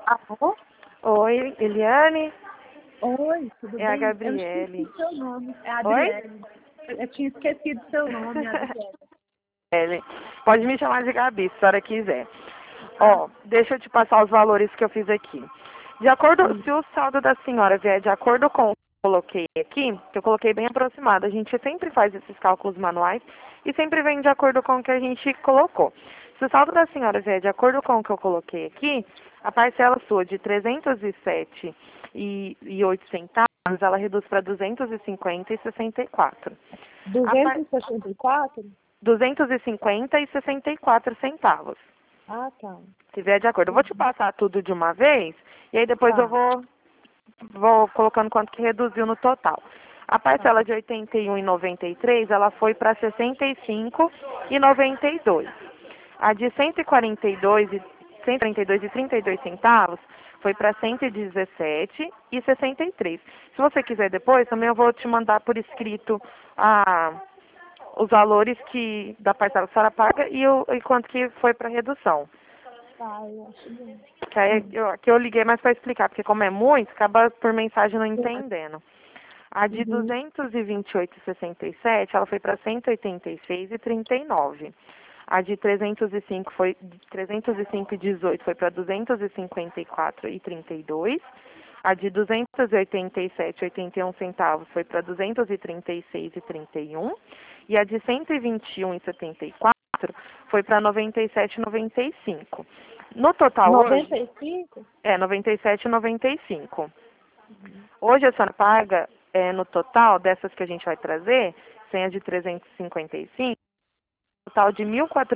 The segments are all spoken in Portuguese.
Alô? Oi, Eliane? Oi, tudo É a bem? Eu Gabriele. esqueci seu nome. É a Oi? Adriele. Eu tinha esquecido seu nome, Adriele. Eli. Pode me chamar de Gabi, se a senhora quiser. Ah, Ó, deixa eu te passar os valores que eu fiz aqui. De acordo, sim. se o saldo da senhora vier de acordo com o que eu coloquei aqui, que eu coloquei bem aproximado, a gente sempre faz esses cálculos manuais e sempre vem de acordo com o que a gente colocou. Se o saldo da senhora vier de acordo com o que eu coloquei aqui, a parcela sua de 307,08 ela reduz para 250,64. A par... 264? 250,64 centavos. Ah, tá. Se vier de acordo. Eu vou te passar tudo de uma vez e aí depois eu Tá, vou colocando quanto que reduziu no total. A tá. parcela de 81,93 ela foi para 65,92. A de 142 e 32 foi para 117,63. Se você quiser depois, também eu vou te mandar por escrito os valores da parcela que a senhora paga e quanto que foi para redução. Tá, eu acho bem. Que aí que eu liguei mais para explicar, porque como é muito, acaba por mensagem não entendendo. A de Uhum. 228,67, ela foi para 186,39. A de 305,18 foi para 254,32. A de 287,81 centavos foi para 236,31. E a de 121,74 foi para 97,95. No total hoje, 95? 97,95. Uhum. Hoje a senhora paga, no total dessas que a gente vai trazer, sem a de 355, total de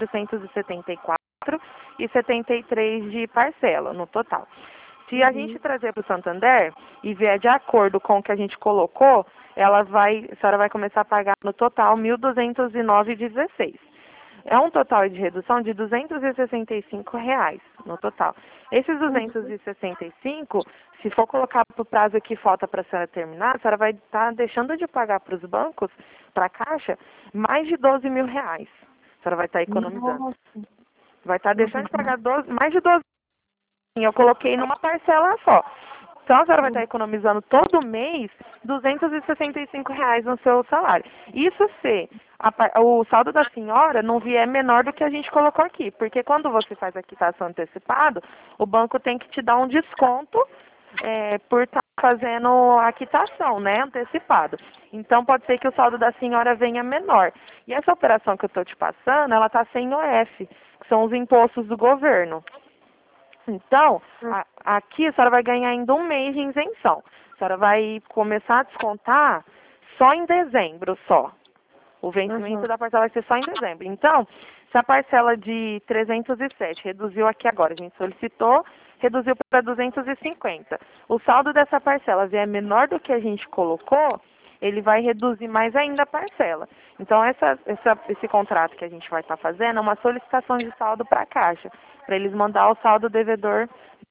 1.474,73 de parcela no total. Se a gente Uhum. trazer para o Santander e vier de acordo com o que a gente colocou, a senhora vai começar a pagar no total 1.209,16. É um total de redução de R$ 265 no total. Esses Uhum. 265, se for colocar para o prazo que falta para a senhora terminar, a senhora vai estar deixando de pagar para os bancos, para a Caixa, mais de R$ 12.000. A senhora vai estar economizando. Nossa. Vai estar deixando de Uhum. pagar mais de 12. Eu coloquei numa parcela só. Então a senhora vai estar Uhum. economizando todo mês R$ 265 no seu salário. Isso se o saldo da senhora não vier menor do que a gente colocou aqui. Porque quando você faz a quitação antecipada, o banco tem que te dar um desconto por estar fazendo a quitação, né, antecipado. Então pode ser que o saldo da senhora venha menor. E essa operação que eu estou te passando, ela está sem OF, que são os impostos do governo. Então, aqui a senhora vai ganhar ainda um mês de isenção. A senhora vai começar a descontar só em dezembro só. O Uhum. vencimento da parcela vai ser só em dezembro. Então, se a parcela de 307 reduziu aqui agora, a gente solicitou, reduziu para 250. O saldo dessa parcela vier menor do que a gente colocou, ele vai reduzir mais ainda a parcela. Então, esse contrato que a gente vai estar fazendo é uma solicitação de saldo para a Caixa, para eles mandar o saldo devedor.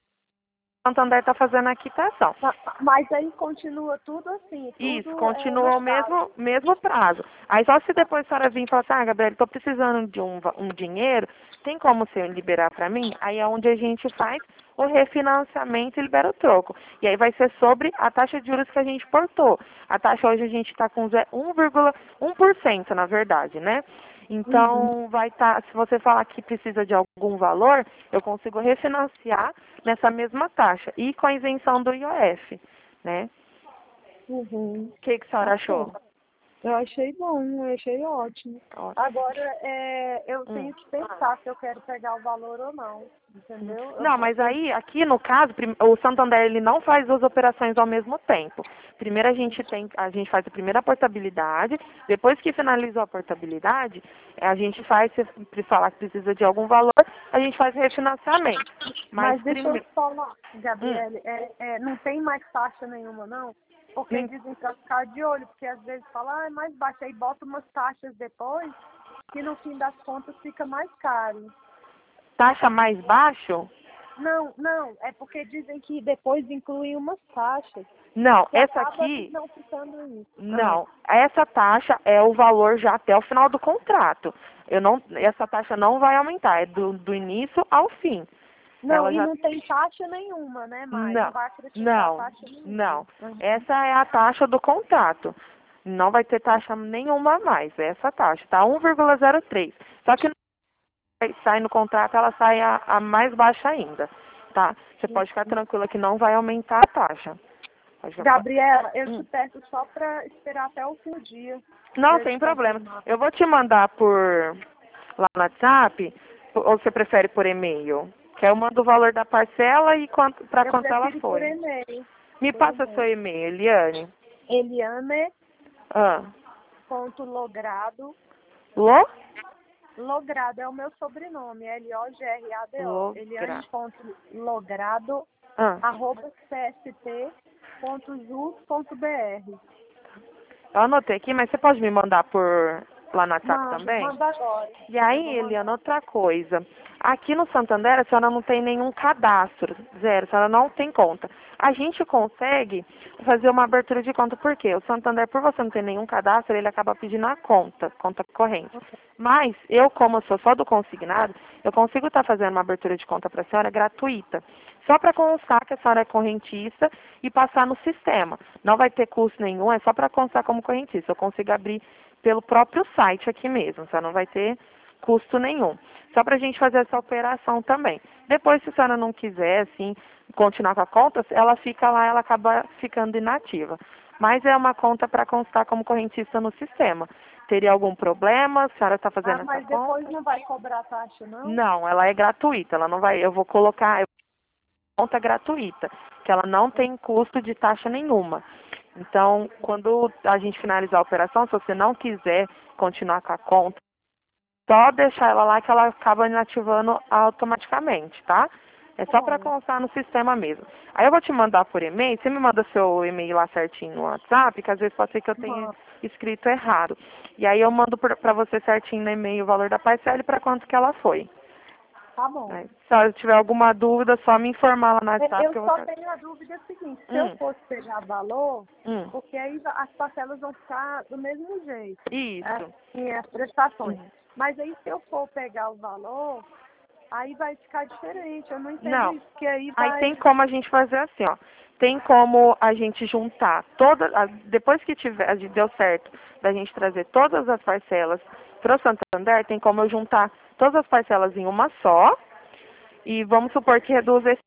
O Santander está fazendo a quitação. Mas aí continua tudo assim, Isso, tudo no continua o prazo. mesmo prazo. Aí só se Tá. depois a senhora vir e falar assim, Gabriela, estou precisando de um dinheiro, tem como você liberar para mim? Aí é onde a gente faz o refinanciamento e libera o troco. E aí vai ser sobre a taxa de juros que a gente portou. A taxa hoje a gente está com 1,1%, na verdade, né? Uhum. Então, vai estar, se você falar que precisa de algum valor, eu consigo refinanciar nessa mesma taxa e com a isenção do IOF, né? Uhum. O que a senhora Ok. achou? Eu achei bom, eu achei ótimo. Ó, Agora, eu hum. tenho que pensar se eu quero pegar o valor ou não, entendeu? Eu, Não, mas eu, aí, aqui no caso, o Santander ele não faz duas operações ao mesmo tempo. Primeiro a gente faz a primeira portabilidade, depois que finalizou a portabilidade, a gente faz, se falar que precisa de algum valor, a gente faz refinanciamento. Mas mas deixa eu primeiro. te falar, Hum. Gabriele, não tem mais taxa nenhuma, não? Porque hum, dizem pra ficar de olho, porque às vezes fala, é mais baixo, aí bota umas taxas depois, que no fim das contas fica mais caro. Taxa mais baixo? Não, não, é porque dizem que depois incluem umas taxas, Não, que essa acaba aqui. não ficando isso. Não, essa taxa é o valor já até o final do contrato. Essa taxa não vai aumentar, é do início ao fim. Não, ela e já... não tem taxa nenhuma, né, Mari? Não, Não vai acrescentar taxa nenhuma. não. Uhum. Essa é a taxa do contrato. Não vai ter taxa nenhuma a mais, é essa taxa, tá? 1,03. Só que sai no contrato, ela sai a mais baixa ainda, tá? Você pode ficar tranquila que não vai aumentar a taxa. Gabriela, eu te peço só para esperar até o fim do dia. Não, sem problema. Eu vou te mandar por lá no WhatsApp, ou você prefere por e-mail? Que aí eu mando o valor da parcela e para quanto ela Por foi. e-mail. Me passa seu e-mail, Eliane. Eliane. Ah. Logrado. Logrado é o meu sobrenome, Logrado. Eliane.logrado, @cst.jus.br. Eu anotei aqui, mas você pode me mandar por lá no WhatsApp também? Manda agora. E aí, Eliana, outra coisa. Aqui no Santander, a senhora não tem nenhum cadastro, zero, a senhora não tem conta. A gente consegue fazer uma abertura de conta, por quê? O Santander, por você não ter nenhum cadastro, ele acaba pedindo a conta corrente. Mas, eu, como eu sou só do consignado, eu consigo estar fazendo uma abertura de conta para a senhora gratuita. Só para constar que a senhora é correntista e passar no sistema. Não vai ter custo nenhum, é só para constar como correntista. Eu consigo abrir pelo próprio site aqui mesmo, só não vai ter custo nenhum. Só para a gente fazer essa operação também. Depois, se a senhora não quiser, assim, continuar com a conta, ela fica lá, ela acaba ficando inativa. Mas é uma conta para constar como correntista no sistema. Teria algum problema? A senhora está fazendo essa conta? Mas depois não vai cobrar taxa, não? Não, ela é gratuita, ela não vai, eu vou colocar conta gratuita, que ela não tem custo de taxa nenhuma. Então, quando a gente finalizar a operação, se você não quiser continuar com a conta, só deixar ela lá que ela acaba inativando automaticamente, tá? É só para constar no sistema mesmo. Aí eu vou te mandar por e-mail, você me manda seu e-mail lá certinho no WhatsApp, que às vezes pode ser que eu tenha escrito errado. E aí eu mando para você certinho no e-mail o valor da parcela e para quanto que ela foi. Tá bom. Se eu tiver alguma dúvida, só me informar lá no WhatsApp. Eu só tenho a dúvida seguinte, se eu fosse pegar valor, porque aí as parcelas vão ficar do mesmo jeito. Isso. Assim, as prestações. Mas aí se eu for pegar o valor, aí vai ficar diferente. Eu não entendo isso, porque aí vai... Aí tem como a gente fazer assim, ó. Tem como a gente juntar todas, depois que deu certo da gente trazer todas as parcelas para o Santander, tem como eu juntar todas as parcelas em uma só. E vamos supor que reduz esse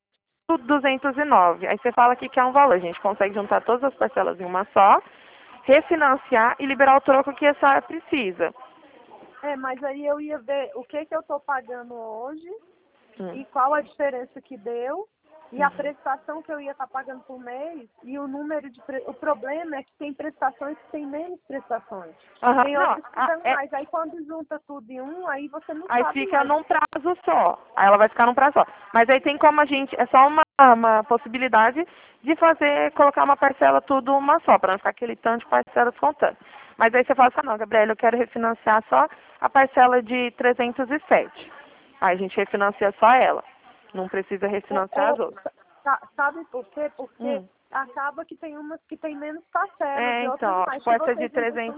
209. Aí você fala que quer um valor. A gente consegue juntar todas as parcelas em uma só, refinanciar e liberar o troco que a senhora precisa. Mas aí eu ia ver o que eu estou pagando hoje e qual a diferença que deu e a prestação que eu ia estar pagando por mês e o número de... O problema é que tem prestações que tem menos prestações. Tem outras que dão mais. Aí quando junta tudo em um, aí você não sabe. Aí fica num prazo só. Aí ela vai ficar num prazo só. Mas aí tem como a gente... É só uma possibilidade de colocar uma parcela tudo uma só, para não ficar aquele tanto de parcelas contando. Mas aí você fala assim, não, Gabriela, eu quero refinanciar só a parcela de 307. Aí a gente refinancia só ela. Não precisa refinanciar as outras. Sabe por quê? Porque acaba que tem umas que tem menos parcelas e outras então, mais. essa de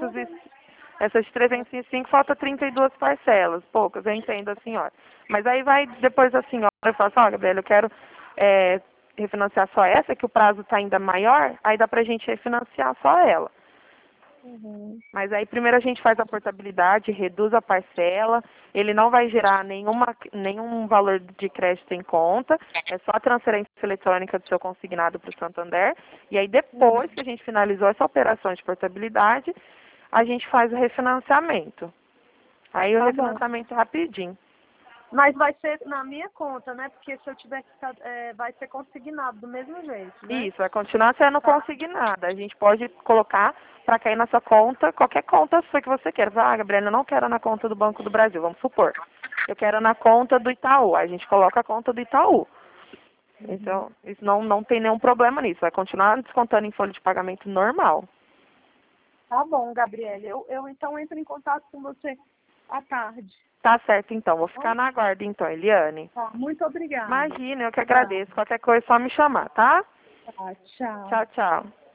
305 falta 32 parcelas, poucas, eu entendo a senhora. Mas aí vai depois a senhora fala assim, ó, Gabriela, eu quero refinanciar só essa, que o prazo está ainda maior, aí dá pra gente refinanciar só ela. Mas aí primeiro a gente faz a portabilidade, reduz a parcela, ele não vai gerar nenhum valor de crédito em conta, é só a transferência eletrônica do seu consignado para o Santander, e aí depois que a gente finalizou essa operação de portabilidade, a gente faz o refinanciamento. Aí o refinanciamento é rapidinho. Mas vai ser na minha conta, né? Porque se eu tiver que vai ser consignado do mesmo jeito, né? Isso, vai continuar sendo consignada. A gente pode colocar para cair na sua conta, qualquer conta sua que você queira. Ah, Gabriela, eu não quero na conta do Banco do Brasil, vamos supor. Eu quero na conta do Itaú. Aí a gente coloca a conta do Itaú. Então, isso não tem nenhum problema nisso. Vai continuar descontando em folha de pagamento normal. Tá bom, Gabriela. Eu então entro em contato com você à tarde. Tá certo, então. Vou ficar na guarda, então, Eliane. Tá, muito obrigada. Imagina, eu que agradeço. Qualquer coisa é só me chamar, tá? Tá, tchau. Tchau, tchau.